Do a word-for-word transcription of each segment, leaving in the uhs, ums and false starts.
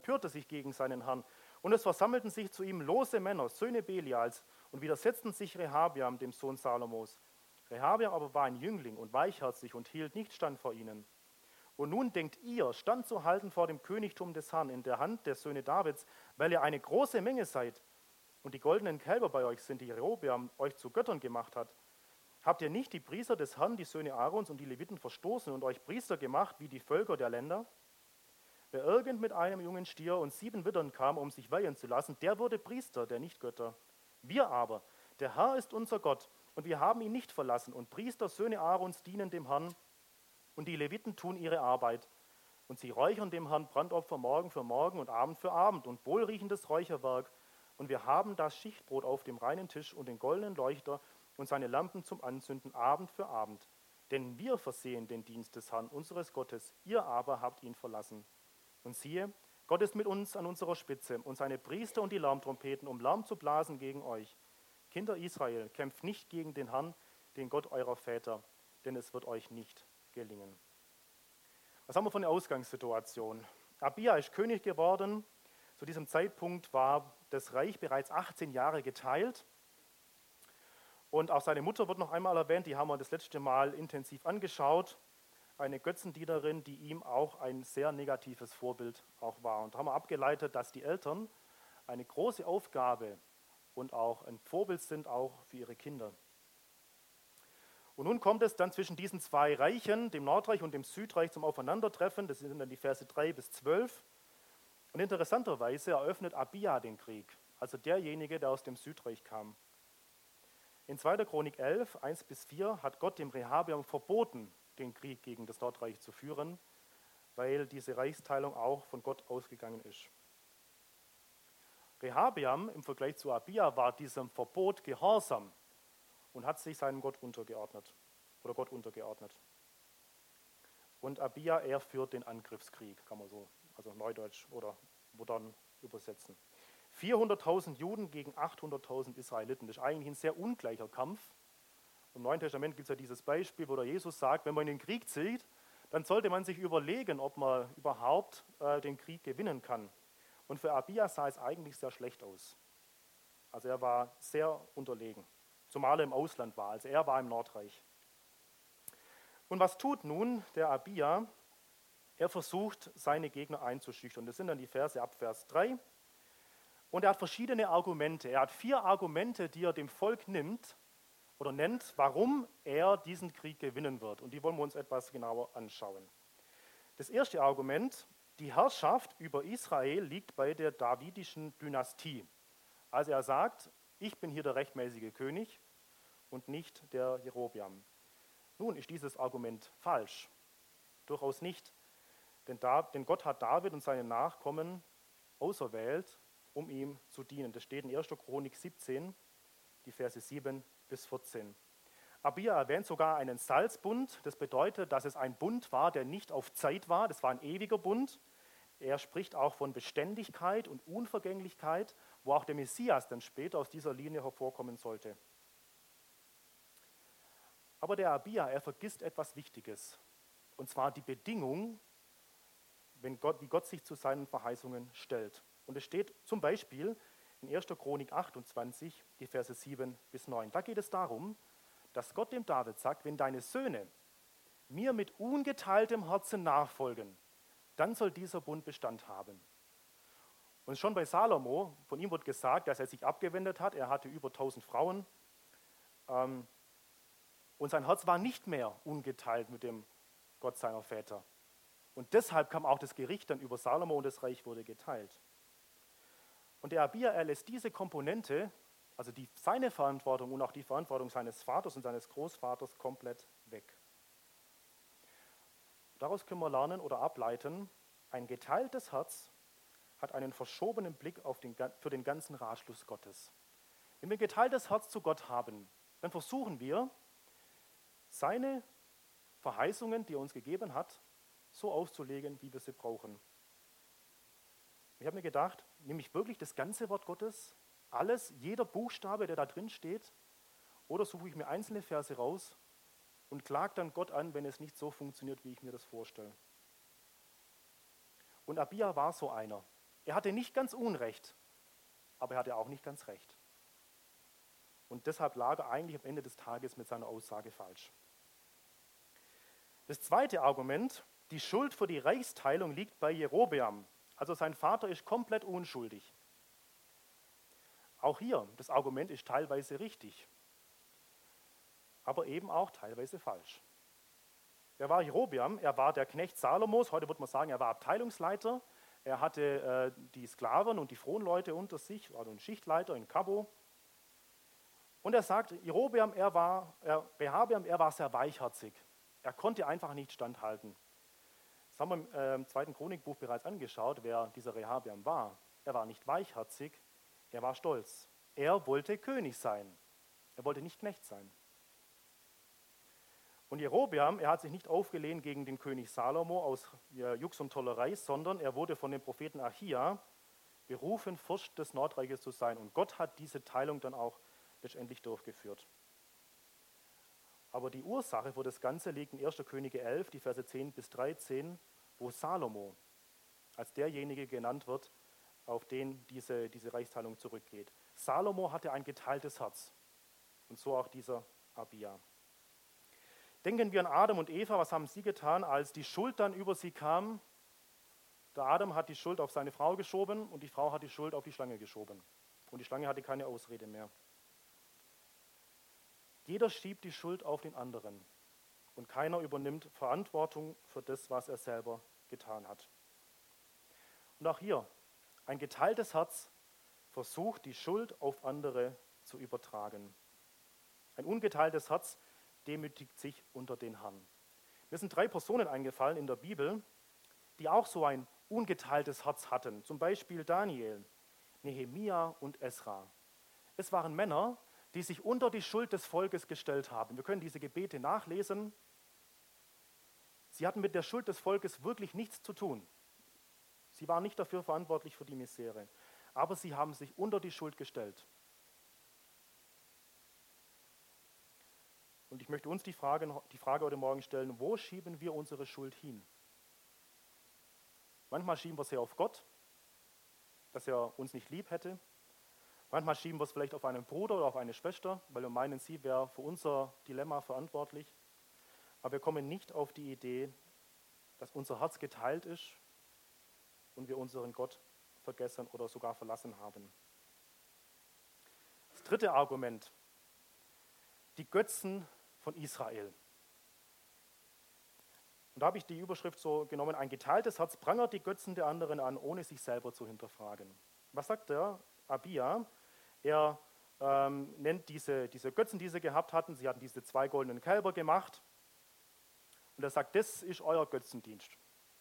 empörte sich gegen seinen Herrn. Und es versammelten sich zu ihm lose Männer, Söhne Belials, und widersetzten sich Rehabeam, dem Sohn Salomos. Rehabeam aber war ein Jüngling und weichherzig und hielt nicht stand vor ihnen. Und nun denkt ihr, Stand zu halten vor dem Königtum des Herrn in der Hand der Söhne Davids, weil ihr eine große Menge seid und die goldenen Kälber bei euch sind, die Jerobeam euch zu Göttern gemacht hat. Habt ihr nicht die Priester des Herrn, die Söhne Aarons und die Leviten verstoßen und euch Priester gemacht wie die Völker der Länder? Wer irgend mit einem jungen Stier und sieben Widdern kam, um sich weihen zu lassen, der wurde Priester, der nicht Götter. Wir aber, der Herr ist unser Gott, und wir haben ihn nicht verlassen, und Priester, Söhne Aarons, dienen dem Herrn, und die Leviten tun ihre Arbeit. Und sie räuchern dem Herrn Brandopfer morgen für morgen und Abend für Abend und wohlriechendes Räucherwerk. Und wir haben das Schichtbrot auf dem reinen Tisch und den goldenen Leuchter und seine Lampen zum Anzünden Abend für Abend. Denn wir versehen den Dienst des Herrn, unseres Gottes, ihr aber habt ihn verlassen. Und siehe, Gott ist mit uns an unserer Spitze und seine Priester und die Lärmtrompeten, um Lärm zu blasen gegen euch. Kinder Israel, kämpft nicht gegen den Herrn, den Gott eurer Väter, denn es wird euch nicht gelingen. Was haben wir für eine Ausgangssituation? Abia ist König geworden. Zu diesem Zeitpunkt war das Reich bereits achtzehn Jahre geteilt. Und auch seine Mutter wird noch einmal erwähnt, die haben wir das letzte Mal intensiv angeschaut. Eine Götzendienerin, die ihm auch ein sehr negatives Vorbild auch war. Und da haben wir abgeleitet, dass die Eltern eine große Aufgabe und auch ein Vorbild sind auch für ihre Kinder. Und nun kommt es dann zwischen diesen zwei Reichen, dem Nordreich und dem Südreich, zum Aufeinandertreffen. Das sind dann die Verse drei bis zwölf. Und interessanterweise eröffnet Abia den Krieg, also derjenige, der aus dem Südreich kam. In zweiter Chronik elf, eins bis vier hat Gott dem Rehabeam verboten, den Krieg gegen das Nordreich zu führen, weil diese Reichsteilung auch von Gott ausgegangen ist. Rehabeam im Vergleich zu Abia war diesem Verbot gehorsam und hat sich seinem Gott untergeordnet oder Gott untergeordnet. Und Abia, er führt den Angriffskrieg, kann man so, also Neudeutsch oder modern übersetzen. vierhunderttausend Juden gegen achthunderttausend Israeliten, das ist eigentlich ein sehr ungleicher Kampf. Im Neuen Testament gibt es ja dieses Beispiel, wo der Jesus sagt, wenn man in den Krieg zieht, dann sollte man sich überlegen, ob man überhaupt äh, den Krieg gewinnen kann. Und für Abia sah es eigentlich sehr schlecht aus. Also er war sehr unterlegen, zumal er im Ausland war, also er war im Nordreich. Und was tut nun der Abia? Er versucht, seine Gegner einzuschüchtern. Das sind dann die Verse ab Vers drei. Und er hat verschiedene Argumente. Er hat vier Argumente, die er dem Volk nimmt oder nennt, warum er diesen Krieg gewinnen wird. Und die wollen wir uns etwas genauer anschauen. Das erste Argument: Die Herrschaft über Israel liegt bei der davidischen Dynastie. Also er sagt, ich bin hier der rechtmäßige König und nicht der Jerobeam. Nun ist dieses Argument falsch. Durchaus nicht. Denn, da, denn Gott hat David und seine Nachkommen auserwählt, um ihm zu dienen. Das steht in erster Chronik siebzehn, die Verse sieben bis vierzehn. Abia erwähnt sogar einen Salzbund. Das bedeutet, dass es ein Bund war, der nicht auf Zeit war. Das war ein ewiger Bund. Er spricht auch von Beständigkeit und Unvergänglichkeit, wo auch der Messias dann später aus dieser Linie hervorkommen sollte. Aber der Abia, er vergisst etwas Wichtiges. Und zwar die Bedingung, wenn Gott, wie Gott sich zu seinen Verheißungen stellt. Und es steht zum Beispiel in erster Chronik achtundzwanzig, die Verse sieben bis neun. Da geht es darum, dass Gott dem David sagt, wenn deine Söhne mir mit ungeteiltem Herzen nachfolgen, dann soll dieser Bund Bestand haben. Und schon bei Salomo, von ihm wird gesagt, dass er sich abgewendet hat, er hatte über tausend Frauen ähm, und sein Herz war nicht mehr ungeteilt mit dem Gott seiner Väter. Und deshalb kam auch das Gericht dann über Salomo und das Reich wurde geteilt. Und der Abia, er lässt diese Komponente, also die, seine Verantwortung und auch die Verantwortung seines Vaters und seines Großvaters komplett weg. Daraus können wir lernen oder ableiten, ein geteiltes Herz hat einen verschobenen Blick auf den, für den ganzen Ratschluss Gottes. Wenn wir ein geteiltes Herz zu Gott haben, dann versuchen wir, seine Verheißungen, die er uns gegeben hat, so auszulegen, wie wir sie brauchen. Ich habe mir gedacht, nehme ich wirklich das ganze Wort Gottes, alles, jeder Buchstabe, der da drin steht, oder suche ich mir einzelne Verse raus und klage dann Gott an, wenn es nicht so funktioniert, wie ich mir das vorstelle. Und Abia war so einer. Er hatte nicht ganz Unrecht, aber er hatte auch nicht ganz recht. Und deshalb lag er eigentlich am Ende des Tages mit seiner Aussage falsch. Das zweite Argument, die Schuld für die Reichsteilung liegt bei Jerobeam. Also sein Vater ist komplett unschuldig. Auch hier, das Argument ist teilweise richtig, aber eben auch teilweise falsch. Wer war Jerobeam? Er war der Knecht Salomos, heute würde man sagen, er war Abteilungsleiter. Er hatte äh, die Sklaven und die Fronleute unter sich, also ein Schichtleiter in Kabo. Und er sagt, Jerobeam, er war, er, Rehabeam, er war sehr weichherzig. Er konnte einfach nicht standhalten. Das haben wir im äh, im zweiten Chronikbuch bereits angeschaut, wer dieser Rehabeam war. Er war nicht weichherzig, er war stolz. Er wollte König sein. Er wollte nicht Knecht sein. Und Jerobeam, er hat sich nicht aufgelehnt gegen den König Salomo aus ja, Jux und Tollerei, sondern er wurde von dem Propheten Achia berufen, Fürst des Nordreiches zu sein. Und Gott hat diese Teilung dann auch letztendlich durchgeführt. Aber die Ursache für das Ganze liegt in erster Könige elf, die Verse zehn bis dreizehn, wo Salomo als derjenige genannt wird, auf den diese, diese Reichsteilung zurückgeht. Salomo hatte ein geteiltes Herz. Und so auch dieser Abia. Denken wir an Adam und Eva, was haben sie getan, als die Schuld dann über sie kam? Der Adam hat die Schuld auf seine Frau geschoben und die Frau hat die Schuld auf die Schlange geschoben. Und die Schlange hatte keine Ausrede mehr. Jeder schiebt die Schuld auf den anderen und keiner übernimmt Verantwortung für das, was er selber getan hat. Und auch hier, ein geteiltes Herz versucht, die Schuld auf andere zu übertragen. Ein ungeteiltes Herz demütigt sich unter den Herrn. Mir sind drei Personen eingefallen in der Bibel, die auch so ein ungeteiltes Herz hatten. Zum Beispiel Daniel, Nehemia und Esra. Es waren Männer, die sich unter die Schuld des Volkes gestellt haben. Wir können diese Gebete nachlesen. Sie hatten mit der Schuld des Volkes wirklich nichts zu tun. Sie waren nicht dafür verantwortlich für die Misere. Aber sie haben sich unter die Schuld gestellt. Und ich möchte uns die Frage, die Frage heute Morgen stellen, wo schieben wir unsere Schuld hin? Manchmal schieben wir sie auf Gott, dass er uns nicht lieb hätte. Manchmal schieben wir es vielleicht auf einen Bruder oder auf eine Schwester, weil wir meinen, sie wäre für unser Dilemma verantwortlich. Aber wir kommen nicht auf die Idee, dass unser Herz geteilt ist und wir unseren Gott vergessen oder sogar verlassen haben. Das dritte Argument, die Götzen von Israel. Und da habe ich die Überschrift so genommen, ein geteiltes Herz prangert die Götzen der anderen an, ohne sich selber zu hinterfragen. Was sagt der Abia? Er ähm, nennt diese, diese Götzen, die sie gehabt hatten, sie hatten diese zwei goldenen Kälber gemacht, und er sagt, das ist euer Götzendienst.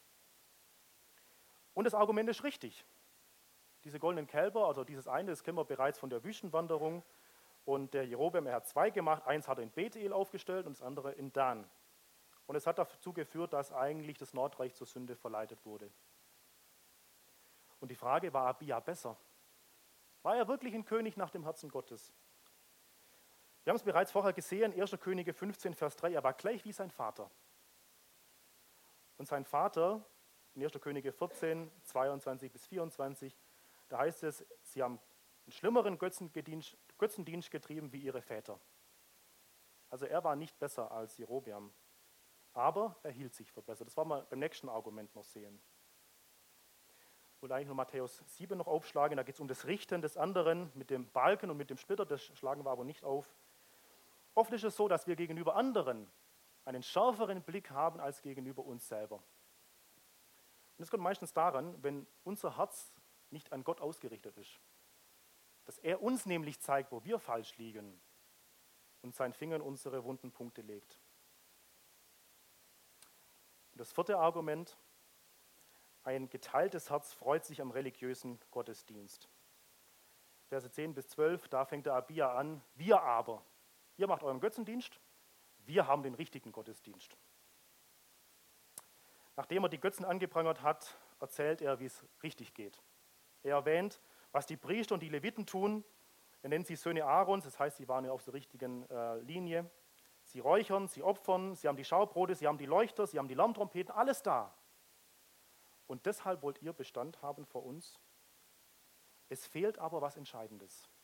Und das Argument ist richtig. Diese goldenen Kälber, also dieses eine, das kennen wir bereits von der Wüstenwanderung, und der Jerobeam, er hat zwei gemacht, eins hat er in Bethel aufgestellt und das andere in Dan. Und es hat dazu geführt, dass eigentlich das Nordreich zur Sünde verleitet wurde. Und die Frage, war Abia besser? War er wirklich ein König nach dem Herzen Gottes? Wir haben es bereits vorher gesehen, erster Könige fünfzehn, Vers drei, er war gleich wie sein Vater. Und sein Vater, in erster Könige vierzehn, zweiundzwanzig bis vierundzwanzig, da heißt es, sie haben einen schlimmeren Götzendienst, Götzendienst getrieben wie ihre Väter. Also er war nicht besser als Jerobeam, aber er hielt sich für besser. Das werden wir beim nächsten Argument noch sehen. Ich wollte eigentlich nur Matthäus sieben noch aufschlagen, da geht es um das Richten des anderen mit dem Balken und mit dem Splitter, das schlagen wir aber nicht auf. Oft ist es so, dass wir gegenüber anderen einen schärferen Blick haben als gegenüber uns selber. Und das kommt meistens daran, wenn unser Herz nicht an Gott ausgerichtet ist. Dass er uns nämlich zeigt, wo wir falsch liegen und seinen Finger in unsere wunden Punkte legt. Und das vierte Argument, ein geteiltes Herz freut sich am religiösen Gottesdienst. Verse zehn bis zwölf, da fängt der Abia an, wir aber, ihr macht euren Götzendienst, wir haben den richtigen Gottesdienst. Nachdem er die Götzen angeprangert hat, erzählt er, wie es richtig geht. Er erwähnt, was die Priester und die Leviten tun. Er nennt sie Söhne Aarons, das heißt, sie waren ja auf der richtigen äh, Linie. Sie räuchern, sie opfern, sie haben die Schaubrote, sie haben die Leuchter, sie haben die Lärmtrompeten, alles da. Und deshalb wollt ihr Bestand haben vor uns Es fehlt aber was Entscheidendes.